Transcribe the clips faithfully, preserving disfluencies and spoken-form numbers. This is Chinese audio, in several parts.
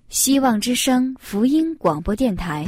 希望之声福音广播电台。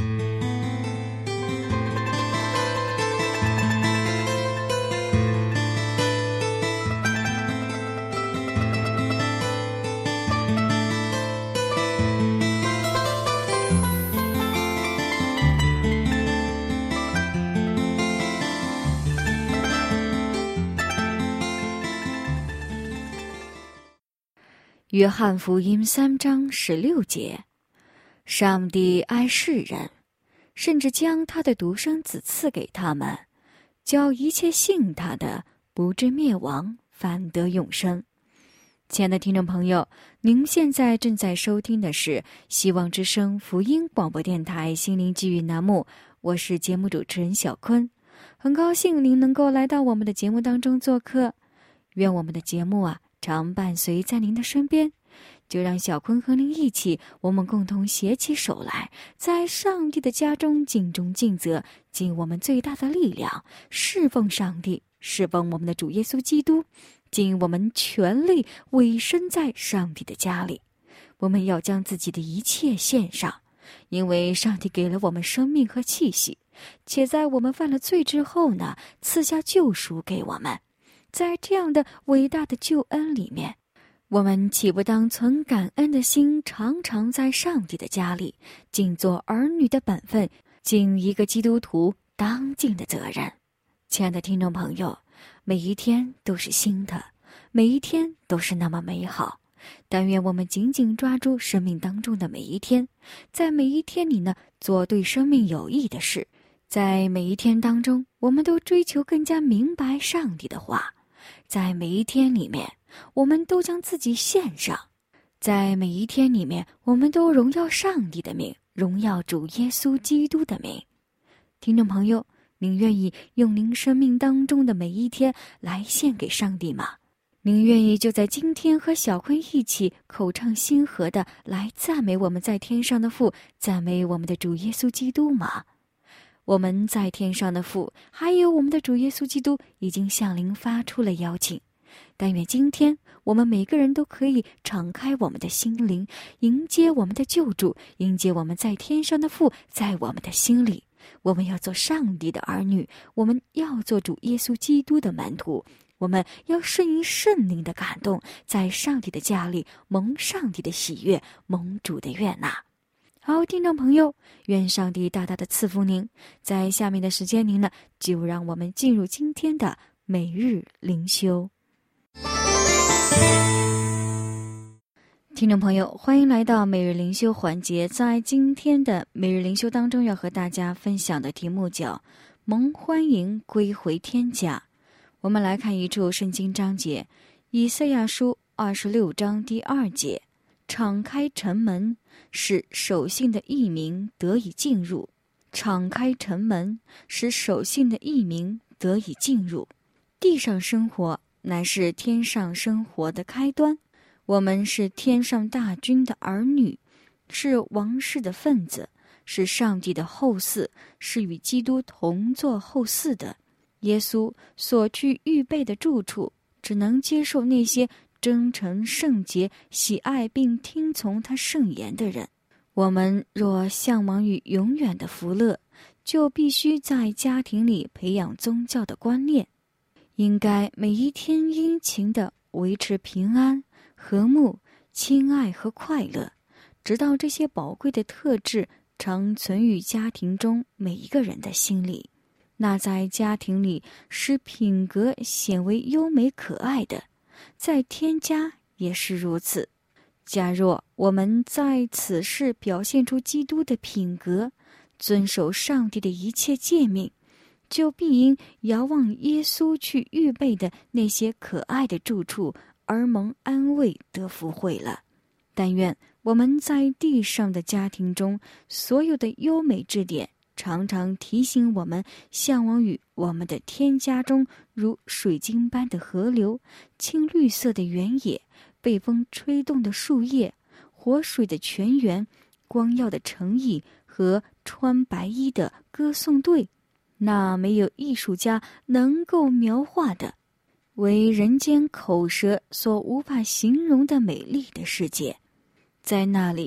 约翰福音三章十六节，上帝爱世人，甚至将他的独生子赐给他们，叫一切信他的不至灭亡，反得永生。亲爱的听众朋友，您现在正在收听的是希望之声福音广播电台心灵寄语栏目，我是节目主持人小坤，很高兴您能够来到我们的节目当中做客。愿我们的节目啊常伴随在您的身边，就让小坤和您一起，我们共同携起手来，在上帝的家中尽忠尽责，尽我们最大的力量，侍奉上帝，侍奉我们的主耶稣基督，尽我们全力委身在上帝的家里。我们要将自己的一切献上，因为上帝给了我们生命和气息，且在我们犯了罪之后呢，赐下救赎给我们。在这样的伟大的救恩里面，我们岂不当存感恩的心，常常在上帝的家里，尽做儿女的本分，尽一个基督徒当尽的责任。亲爱的听众朋友，每一天都是新的，每一天都是那么美好。但愿我们紧紧抓住生命当中的每一天，在每一天里呢，做对生命有益的事。在每一天当中，我们都追求更加明白上帝的话。在每一天里面，我们都将自己献上。在每一天里面，我们都荣耀上帝的名，荣耀主耶稣基督的名。听众朋友，您愿意用您生命当中的每一天来献给上帝吗？您愿意就在今天和小坤一起口唱心和的来赞美我们在天上的父，赞美我们的主耶稣基督吗？我们在天上的父，还有我们的主耶稣基督，已经向您发出了邀请。但愿今天我们每个人都可以敞开我们的心灵，迎接我们的救主，迎接我们在天上的父在我们的心里。我们要做上帝的儿女，我们要做主耶稣基督的门徒，我们要顺应圣灵的感动，在上帝的家里蒙上帝的喜悦，蒙主的悦纳。好，听众朋友，愿上帝大大的赐福您。在下面的时间里呢，就让我们进入今天的每日灵修。听众朋友，欢迎来到每日灵修环节。在今天的每日灵修当中，要和大家分享的题目叫蒙欢迎归回天家。我们来看一处圣经章节，以赛亚书二十六章第二节，敞开城门，使守信的义民得以进入。敞开城门，使守信的义民得以进入。地上生活乃是天上生活的开端，我们是天上大军的儿女，是王室的分子，是上帝的后嗣，是与基督同作后嗣的。耶稣所去预备的住处，只能接受那些真诚圣洁、喜爱并听从他圣言的人。我们若向往于永远的福乐，就必须在家庭里培养宗教的观念，应该每一天殷勤地维持平安、和睦、亲爱和快乐，直到这些宝贵的特质常存于家庭中每一个人的心里。那在家庭里使品格显为优美可爱的，在天家也是如此。假若我们在此事表现出基督的品格，遵守上帝的一切诫命，就必因遥望耶稣去预备的那些可爱的住处而蒙安慰得福惠了。但愿我们在地上的家庭中，所有的优美之点常常提醒我们向往于我们的天家中，如水晶般的河流，青绿色的原野，被风吹动的树叶，活水的泉源，光耀的城邑和穿白衣的歌颂队，那没有艺术家能够描画的，为人间口舌所无法形容的美丽的世界。在那里，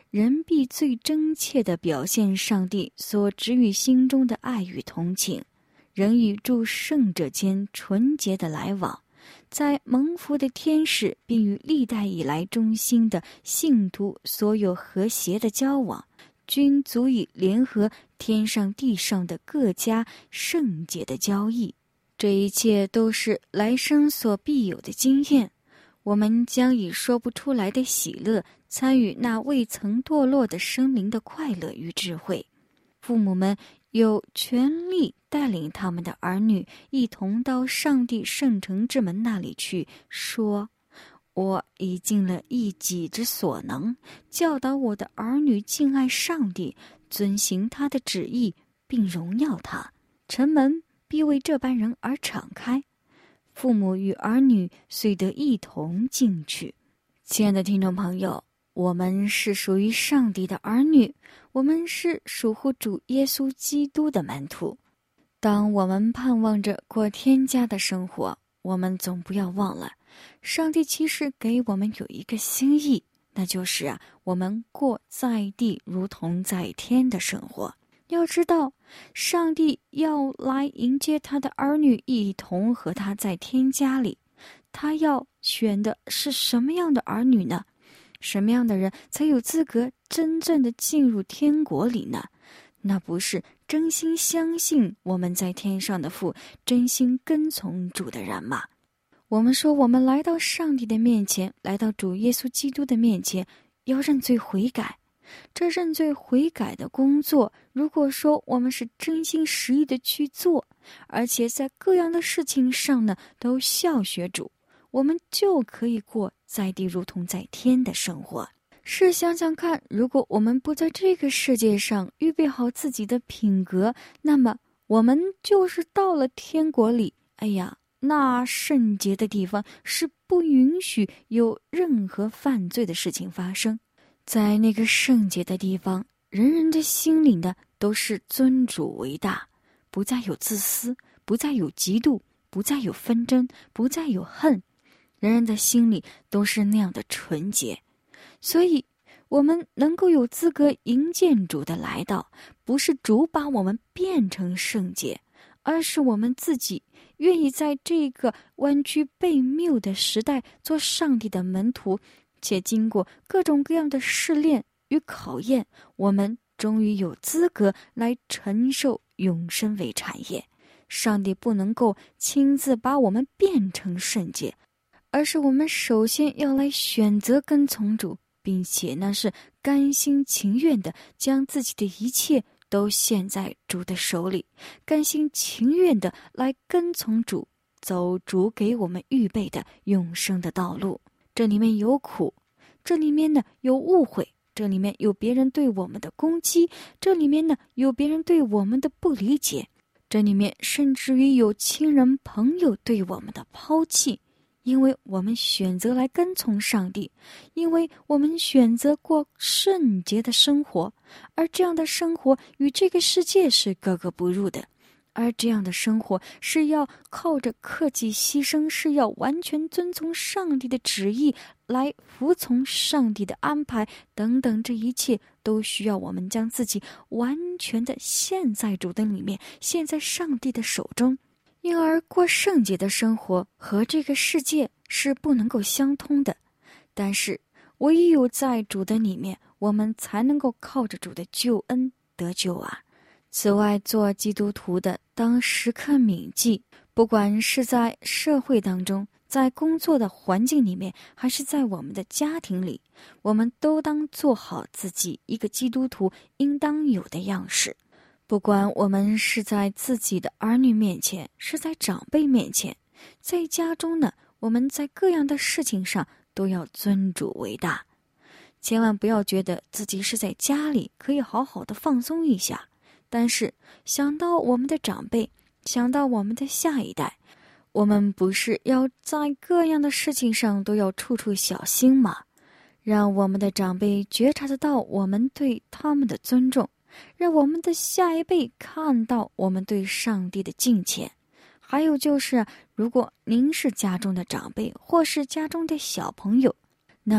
人必最真切地表现上帝所植于心中的爱与同情，人与诸圣者间纯洁的来往，在蒙福的天使并与历代以来忠心的信徒所有和谐的交往，均足以联合天上地上的各家圣洁的交易。这一切都是来生所必有的经验，我们将以说不出来的喜乐参与那未曾堕落的生灵的快乐与智慧。父母们有权利带领他们的儿女一同到上帝圣城之门那里去，说：我已尽了一己之所能，教导我的儿女敬爱上帝，遵行他的旨意，并荣耀他。城门必为这般人而敞开，父母与儿女遂得一同进去。亲爱的听众朋友，我们是属于上帝的儿女，我们是属乎主耶稣基督的门徒。当我们盼望着过天家的生活，我们总不要忘了，上帝其实给我们有一个心意，那就是啊，我们过在地如同在天的生活。要知道，上帝要来迎接他的儿女一同和他在天家里，他要选的是什么样的儿女呢？什么样的人才有资格真正的进入天国里呢？那不是真心相信我们在天上的父，真心跟从主的人吗？我们说我们来到上帝的面前，来到主耶稣基督的面前，要认罪悔改。这认罪悔改的工作，如果说我们是真心实意的去做，而且在各样的事情上呢都效学主，我们就可以过在地如同在天的生活。试想想看，如果我们不在这个世界上预备好自己的品格，那么我们就是到了天国里，哎呀，那圣洁的地方是不允许有任何犯罪的事情发生。在那个圣洁的地方，人人的心里呢都是尊主为大，不再有自私，不再有嫉妒，不再有纷争，不再有恨，人人的心里都是那样的纯洁。所以我们能够有资格迎见主的来到，不是主把我们变成圣洁，而是我们自己愿意在这个弯曲悖谬的时代做上帝的门徒，且经过各种各样的试炼与考验，我们终于有资格来承受永生为产业。上帝不能够亲自把我们变成圣洁，而是我们首先要来选择跟从主，并且呢是甘心情愿的将自己的一切都献在主的手里，甘心情愿的来跟从主，走主给我们预备的永生的道路。这里面有苦，这里面呢有误会，这里面有别人对我们的攻击，这里面呢有别人对我们的不理解，这里面甚至于有亲人朋友对我们的抛弃。因为我们选择来跟从上帝，因为我们选择过圣洁的生活，而这样的生活与这个世界是格格不入的，而这样的生活是要靠着克己牺牲，是要完全遵从上帝的旨意，来服从上帝的安排等等，这一切都需要我们将自己完全的献在主的里面，献在上帝的手中。因而过圣洁的生活和这个世界是不能够相通的，但是唯有在主的里面，我们才能够靠着主的救恩得救啊。此外，做基督徒的当时刻铭记，不管是在社会当中，在工作的环境里面，还是在我们的家庭里，我们都当做好自己一个基督徒应当有的样式。不管我们是在自己的儿女面前，是在长辈面前，在家中呢，我们在各样的事情上都要尊主为大。千万不要觉得自己是在家里可以好好的放松一下，但是想到我们的长辈，想到我们的下一代，我们不是要在各样的事情上都要处处小心吗？让我们的长辈觉察得到我们对他们的尊重，让我们的下一辈看到我们对上帝的敬虔。还有就是，如果您是家中的长辈或是家中的小朋友，那么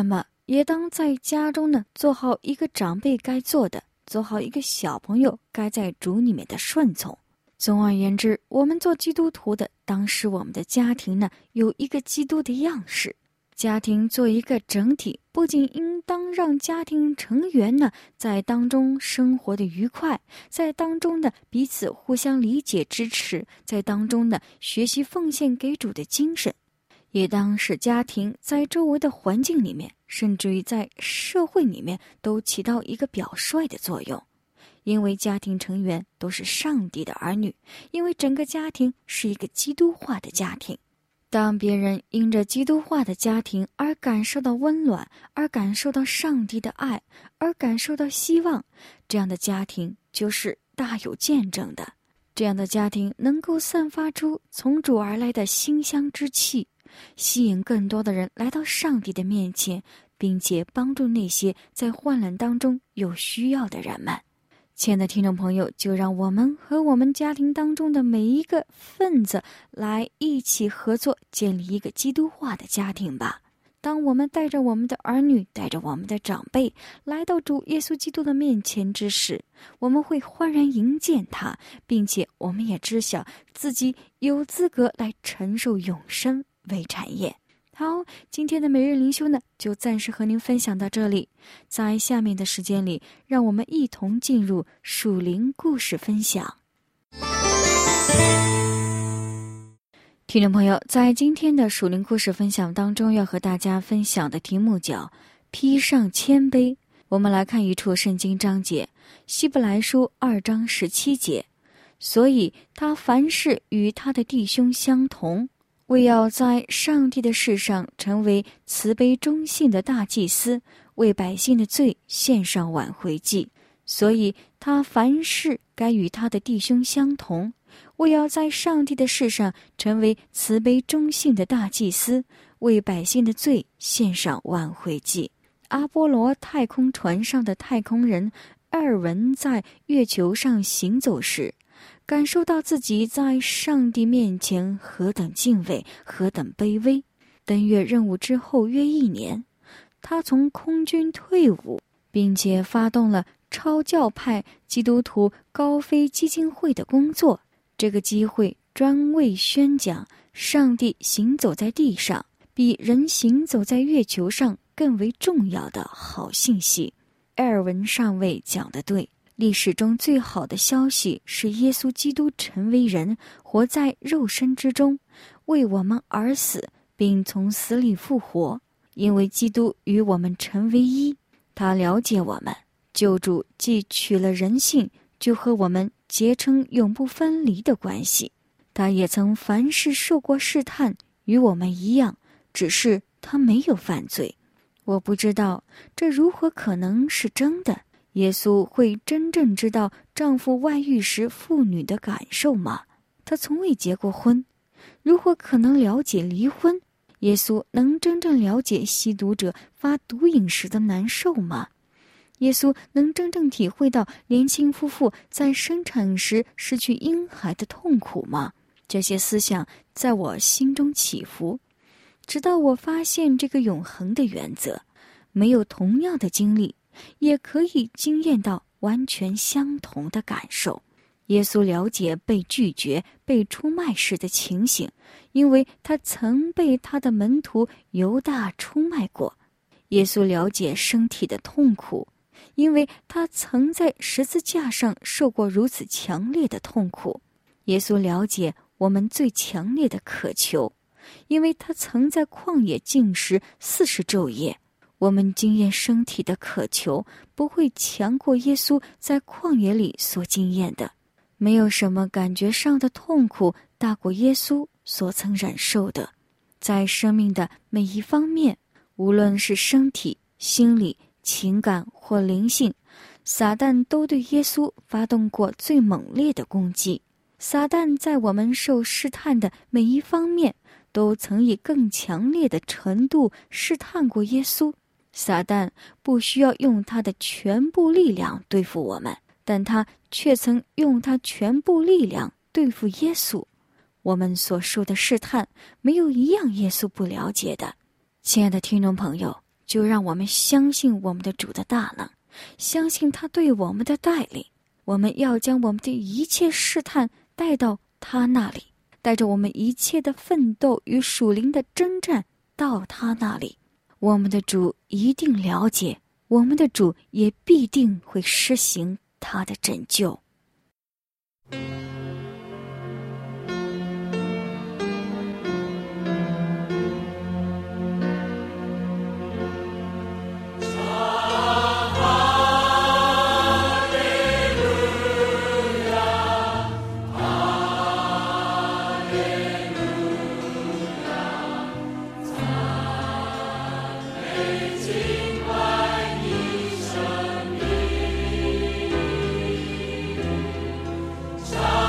也当在家中呢做好一个长辈该做的，做好一个小朋友该在主里面的顺从。总而言之，我们做基督徒的，当使我们的家庭呢有一个基督的样式。家庭做一个整体，不仅应当让家庭成员呢在当中生活的愉快，在当中呢彼此互相理解支持，在当中呢学习奉献给主的精神，也当使家庭在周围的环境里面，甚至于在社会里面都起到一个表率的作用。因为家庭成员都是上帝的儿女，因为整个家庭是一个基督化的家庭。当别人因着基督化的家庭而感受到温暖，而感受到上帝的爱，而感受到希望，这样的家庭就是大有见证的。这样的家庭能够散发出从主而来的馨香之气，吸引更多的人来到上帝的面前，并且帮助那些在患难当中有需要的人们。亲爱的听众朋友，就让我们和我们家庭当中的每一个分子来一起合作，建立一个基督化的家庭吧。当我们带着我们的儿女，带着我们的长辈来到主耶稣基督的面前之时，我们会欢然迎接他，并且我们也知晓自己有资格来承受永生为产业。好，今天的每日灵修呢，就暂时和您分享到这里。在下面的时间里，让我们一同进入属灵故事分享。听众朋友，在今天的属灵故事分享当中，要和大家分享的题目叫披上谦卑。我们来看一处圣经章节，希伯来书二章十七节。所以他凡事与他的弟兄相同，为要在上帝的事上成为慈悲忠信的大祭司，为百姓的罪献上挽回祭。所以他凡事该与他的弟兄相同，为要在上帝的事上成为慈悲忠信的大祭司，为百姓的罪献上挽回祭。阿波罗太空船上的太空人埃尔文在月球上行走时，感受到自己在上帝面前何等敬畏，何等卑微。登月任务之后约一年，他从空军退伍，并且发动了超教派基督徒高飞基金会的工作。这个机会专为宣讲上帝行走在地上，比人行走在月球上更为重要的好信息。埃尔文上尉讲得对，历史中最好的消息是耶稣基督成为人，活在肉身之中，为我们而死，并从死里复活。因为基督与我们成为一，他了解我们。救主既取了人性，就和我们结成永不分离的关系。他也曾凡事受过试探，与我们一样，只是他没有犯罪。我不知道这如何可能是真的。耶稣会真正知道丈夫外遇时妇女的感受吗？他从未结过婚，如何可能了解离婚？耶稣能真正了解吸毒者发毒瘾时的难受吗？耶稣能真正体会到年轻夫妇在生产时失去婴孩的痛苦吗？这些思想在我心中起伏，直到我发现这个永恒的原则，没有同样的经历，也可以经验到完全相同的感受。耶稣了解被拒绝、被出卖时的情形，因为他曾被他的门徒犹大出卖过。耶稣了解身体的痛苦，因为他曾在十字架上受过如此强烈的痛苦。耶稣了解我们最强烈的渴求，因为他曾在旷野禁食四十昼夜。我们经验身体的渴求，不会强过耶稣在旷野里所经验的。没有什么感觉上的痛苦大过耶稣所曾忍受的。在生命的每一方面，无论是身体、心理、情感或灵性，撒旦都对耶稣发动过最猛烈的攻击。撒旦在我们受试探的每一方面，都曾以更强烈的程度试探过耶稣。撒旦不需要用他的全部力量对付我们，但他却曾用他全部力量对付耶稣。我们所受的试探，没有一样耶稣不了解的。亲爱的听众朋友， 就让我们相信我们的主的大能，相信他对我们的带领。我们要将我们的一切试探带到他那里，带着我们一切的奋斗与属灵的征战到他那里。我们的主一定了解，我们的主也必定会施行他的拯救。 上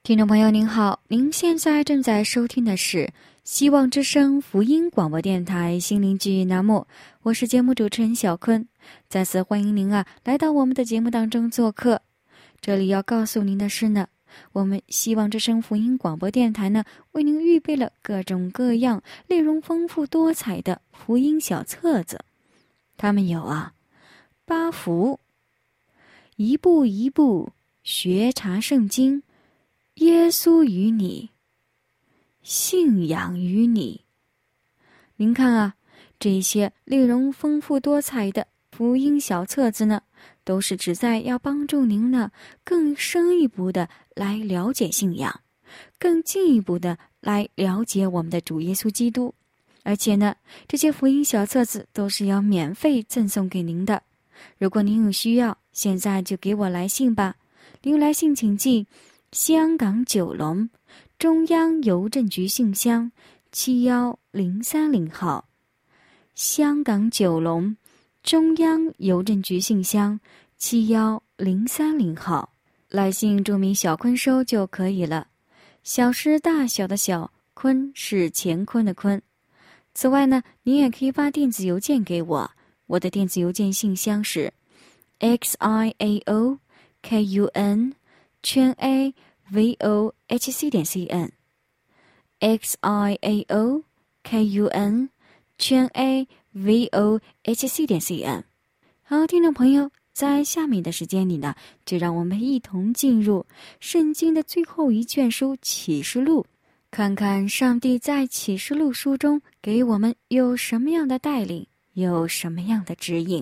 听众朋友您好，您现在正在收听的是希望之声福音广播电台心灵剧栏目，我是节目主持人小坤，再次欢迎您啊来到我们的节目当中做客。这里要告诉您的是呢，我们希望之声福音广播电台呢为您预备了各种各样内容丰富多彩的福音小册子，它们有啊八福、一步一步学查圣经、耶稣与你、信仰与你。您看啊，这些内容丰富多彩的福音小册子呢，都是旨在要帮助您呢更深一步的来了解信仰，更进一步的来了解我们的主耶稣基督。而且呢，这些福音小册子都是要免费赠送给您的。如果您有需要，现在就给我来信吧。您来信请寄香港九龙中央邮政局信箱七一零三零号，香港九龙中央邮政局信箱七一零三零号，来信注明小坤收就可以了。小是大小的小，坤是乾坤的坤。此外呢，你也可以发电子邮件给我，我的电子邮件信箱是 x i a o k u n 圈 a v o h c 点 c n x i a o k u n 圈 a v o h c 点 c n。 好，听众朋友，在下面的时间里呢，就让我们一同进入圣经的最后一卷书启示录，看看上帝在启示录书中给我们有什么样的带领，有什么样的指引。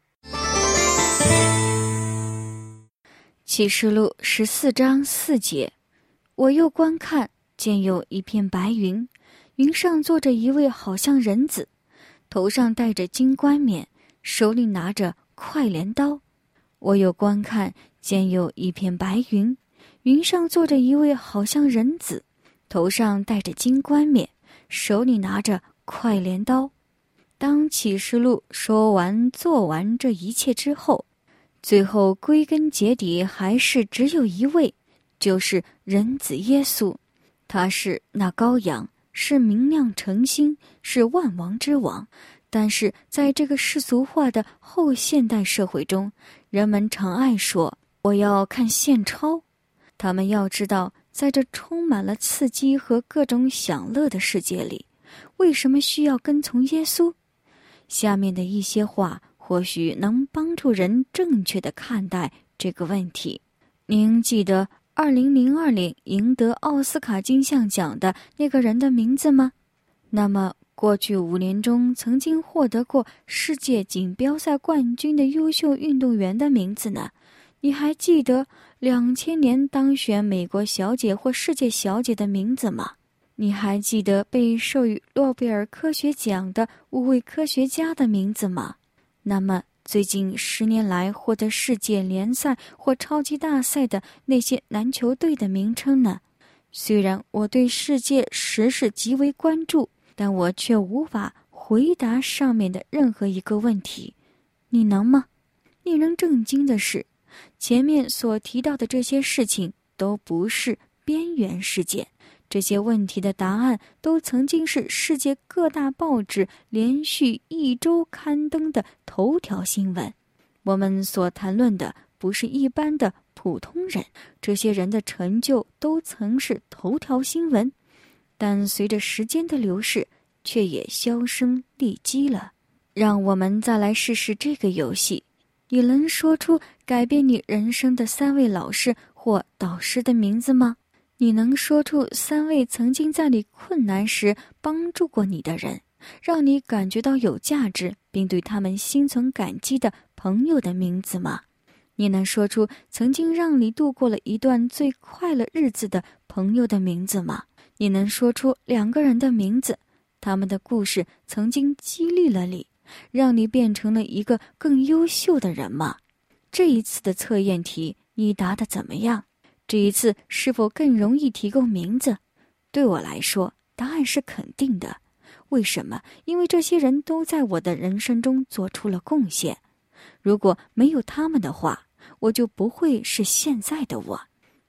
启示录十四章四节，我又观看，见有一片白云，云上坐着一位好像人子，头上戴着金冠冕，手里拿着快镰刀。我又观看，见有一片白云，云上坐着一位好像人子，头上戴着金冠冕，手里拿着快镰刀。当启示录说完做完这一切之后，最后归根结底还是只有一位，就是人子耶稣。他是那羔羊，是明亮晨星，是万王之王。但是在这个世俗化的后现代社会中，人们常爱说我要看现钞。他们要知道，在这充满了刺激和各种享乐的世界里，为什么需要跟从耶稣？下面的一些话或许能帮助人正确地看待这个问题。您记得二零零二年赢得奥斯卡金像奖的那个人的名字吗？那么过去五年中曾经获得过世界锦标赛冠军的优秀运动员的名字呢？你还记得两千年当选美国小姐或世界小姐的名字吗？你还记得被授予诺贝尔科学奖的五位科学家的名字吗？那么最近十年来获得世界联赛或超级大赛的那些篮球队的名称呢？虽然我对世界时事极为关注，但我却无法回答上面的任何一个问题。你能吗？令人震惊的是，前面所提到的这些事情都不是边缘事件，这些问题的答案都曾经是世界各大报纸连续一周刊登的头条新闻。我们所谈论的不是一般的普通人，这些人的成就都曾是头条新闻，但随着时间的流逝，却也销声匿迹了。让我们再来试试这个游戏。你能说出改变你人生的三位老师或导师的名字吗？你能说出三位曾经在你困难时帮助过你的人，让你感觉到有价值并对他们心存感激的朋友的名字吗？你能说出曾经让你度过了一段最快乐日子的朋友的名字吗？你能说出两个人的名字，他们的故事曾经激励了你，让你变成了一个更优秀的人吗？这一次的测验题你答得怎么样？这一次是否更容易提供名字？对我来说，答案是肯定的。为什么？因为这些人都在我的人生中做出了贡献。如果没有他们的话，我就不会是现在的我。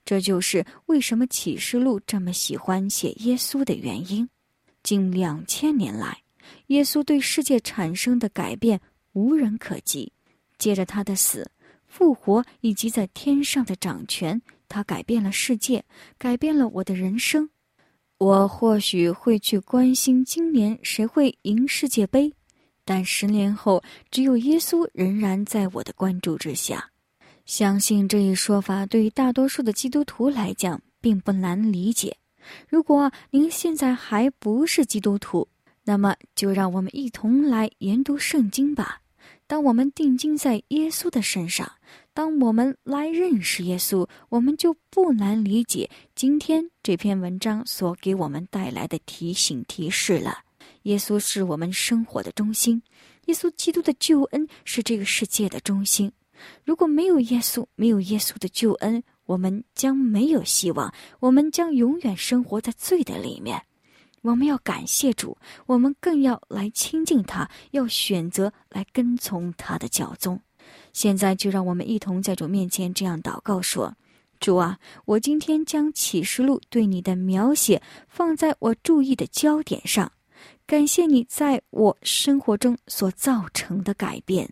这就是为什么启示录这么喜欢写耶稣的原因。近两千年来，耶稣对世界产生的改变无人可及。借着他的死、复活以及在天上的掌权，他改变了世界，改变了我的人生。我或许会去关心今年谁会赢世界杯，但十年后，只有耶稣仍然在我的关注之下。相信这一说法对于大多数的基督徒来讲并不难理解。如果您现在还不是基督徒，那么就让我们一同来研读圣经吧。当我们定睛在耶稣的身上，当我们来认识耶稣，我们就不难理解今天这篇文章所给我们带来的提醒提示了。耶稣是我们生活的中心，耶稣基督的救恩是这个世界的中心。如果没有耶稣，没有耶稣的救恩，我们将没有希望，我们将永远生活在罪的里面。我们要感谢主，我们更要来亲近他，要选择来跟从他的教宗。现在就让我们一同在主面前这样祷告说：主啊，我今天将启示录对你的描写放在我注意的焦点上，感谢你在我生活中所造成的改变。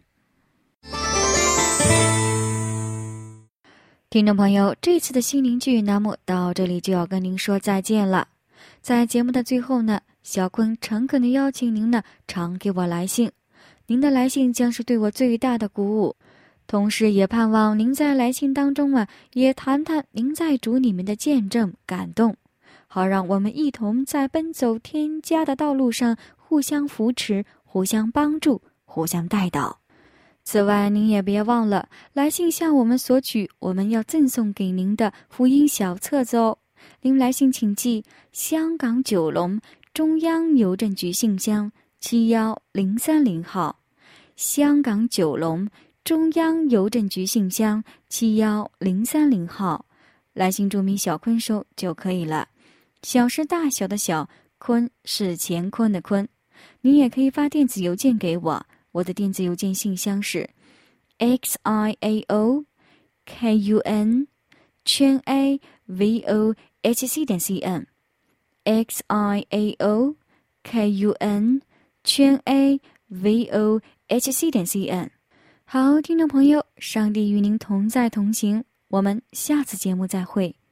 听众朋友，这次的心灵剧栏目到这里就要跟您说再见了。在节目的最后呢，小坤诚恳地邀请您呢常给我来信，您的来信将是对我最大的鼓舞，同时也盼望您在来信当中啊，也谈谈您在主里面的见证感动，好让我们一同在奔走天家的道路上互相扶持，互相帮助，互相带导。此外，您也别忘了来信向我们索取我们要赠送给您的福音小册子哦。您来信请寄香港九龙中央邮政局信箱七一零三零号，香港九龙中央邮政局信箱七一零三零号，来信注明小坤收就可以了。小是大小的小，坤是乾坤的坤。您也可以发电子邮件给我，我的电子邮件信箱是 x i a o k u n 圈 a v o h c 点 c n x i a o k u n 圈 a v o h c 点 c n。 好，听众朋友，上帝与您同在同行，我们下次节目再会。